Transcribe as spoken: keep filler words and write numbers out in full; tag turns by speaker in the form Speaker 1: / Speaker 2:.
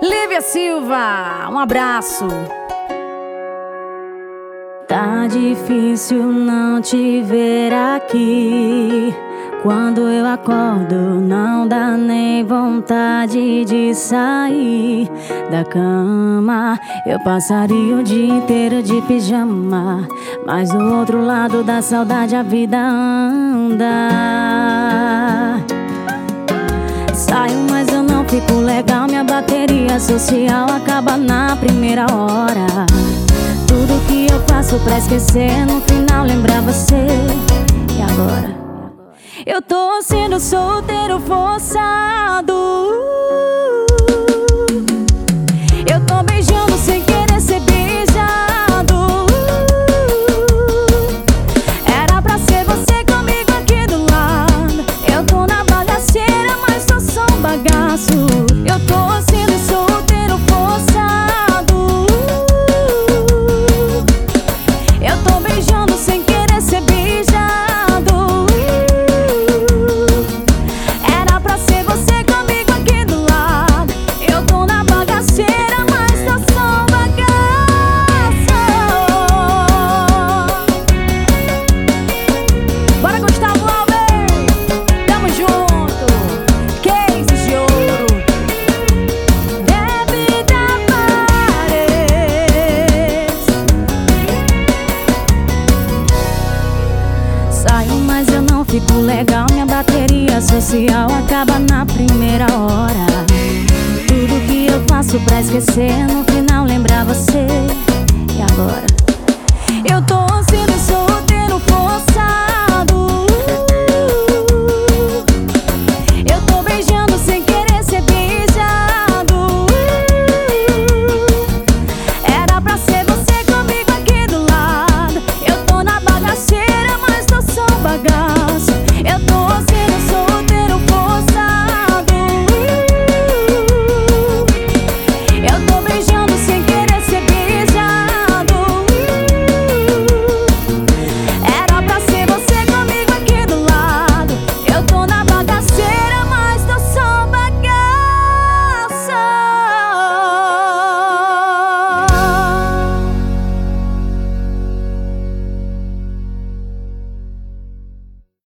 Speaker 1: Lívia Silva, um abraço.
Speaker 2: Tá difícil não te ver aqui. Quando eu acordo não dá nem vontade de sair da cama. Eu passaria o dia inteiro de pijama, mas do outro lado da saudade a vida anda. Saio, mas eu não fico legal. Minha bateria social acaba na primeira hora. Tudo que eu faço pra esquecer, no final lembrar você. E agora? Eu tô sendo solteiro forçado. Eu tô beijando sem querer ser beijado. Era pra ser você comigo aqui do lado. Eu tô na bagaceira, mas tô só um bagaço. Eu tô sendo solteiro forçado. Eu tô beijando sem querer ser beijado. Era pra ser você comigo aqui do lado. Eu tô na bagaceira, mas tô só um bagaço. Bora, Gustavo Alves, tamo junto. Cases de ouro, bebida Pares. Saio, mas eu não fico legal. Minha bateria social acaba na primeira hora. Tudo que eu faço pra esquecer, no final lembrar você. E agora? Eu tô sendo só